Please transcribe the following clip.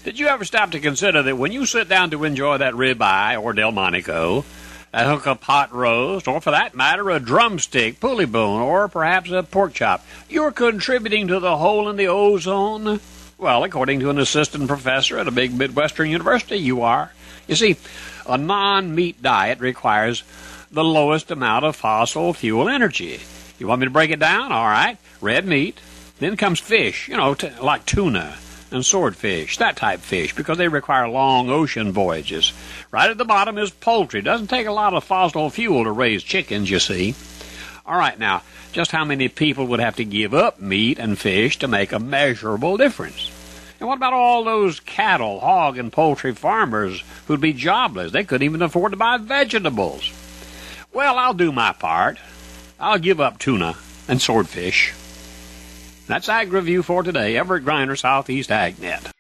Did you ever stop to consider that when you sit down to enjoy that ribeye or Delmonico, a hook of pot roast, or for that matter, a drumstick, pulley bone, or perhaps a pork chop, you're contributing to the hole in the ozone? Well, according to an assistant professor at a big Midwestern university, you are. You see, a non-meat diet requires the lowest amount of fossil fuel energy. You want me to break it down? All right. Red meat. Then comes fish, like tuna and swordfish, that type fish, because they require long ocean voyages. Right at the bottom is poultry. Doesn't take a lot of fossil fuel to raise chickens, you see. All right, now, just how many people would have to give up meat and fish to make a measurable difference? And what about all those cattle, hog, and poultry farmers who'd be jobless? They couldn't even afford to buy vegetables. Well, I'll do my part. I'll give up tuna and swordfish. That's Ag Review for today. Everett Griner, Southeast AgNet.